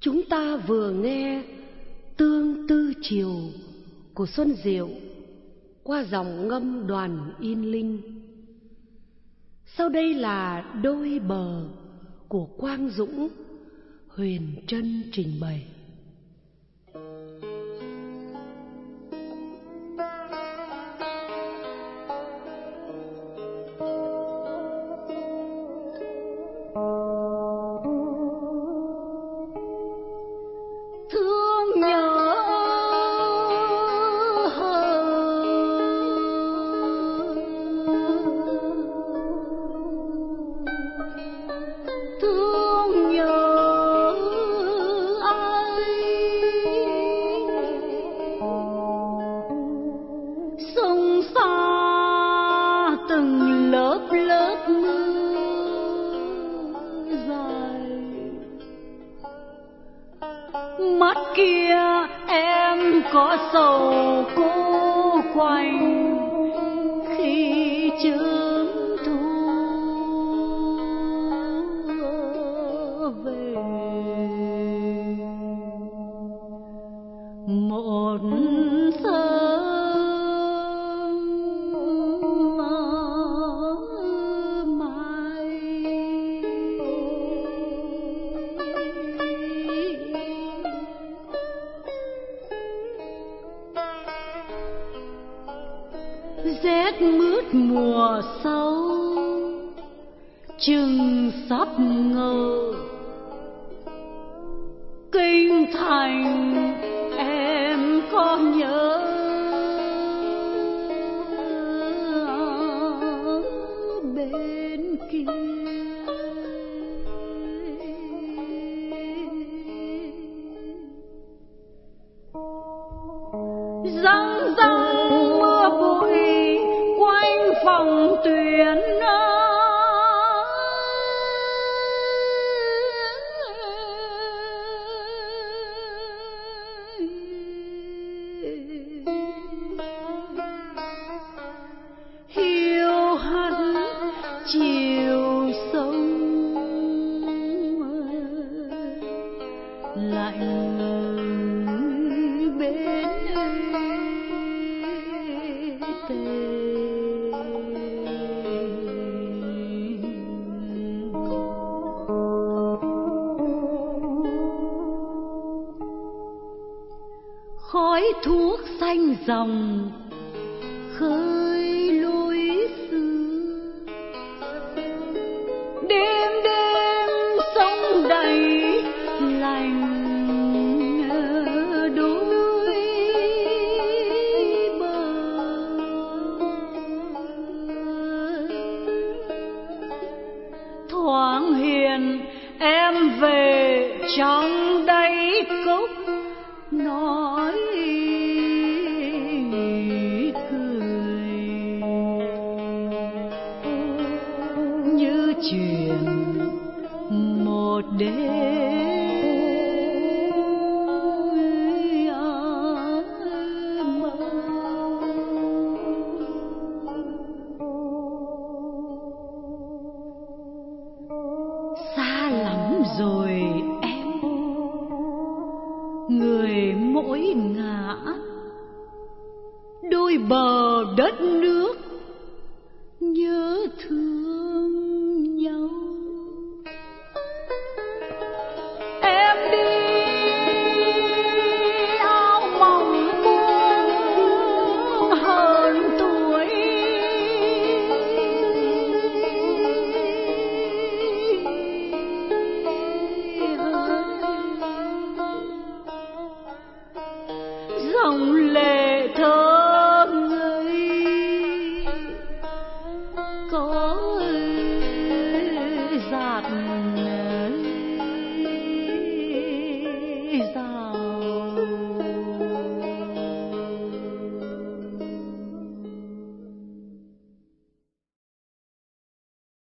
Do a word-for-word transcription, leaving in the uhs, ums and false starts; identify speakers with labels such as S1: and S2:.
S1: Chúng ta vừa nghe Tương Tư Chiều của Xuân Diệu qua dòng ngâm Đoàn Yên Linh. Sau đây là Đôi Bờ của Quang Dũng, Huyền Trân trình bày.
S2: Mắt kia em có sầu cô quạnh khi chớm thu về, một sớm mai rét mướt mùa sâu chừng sắp ngờ, kinh thành em có nhớ bên kia. Răng răng mưa bụi quanh phòng tuyến, hiu hắt chiều sông lạnh bên tề. Khói thuốc xanh ròng khơi lối xưa, đêm đêm sông đầy lành đôi bờ. Thoáng hiền em về trong đáy cốc nói cười như chuyện một đêm mơ. Xa lắm rồi em, người mỗi ngã, đôi bờ đất nước nhớ thương nhau. Em đi áo mỏng buông hơn tuổi, dòng lệ thơ ngây có giạt giạt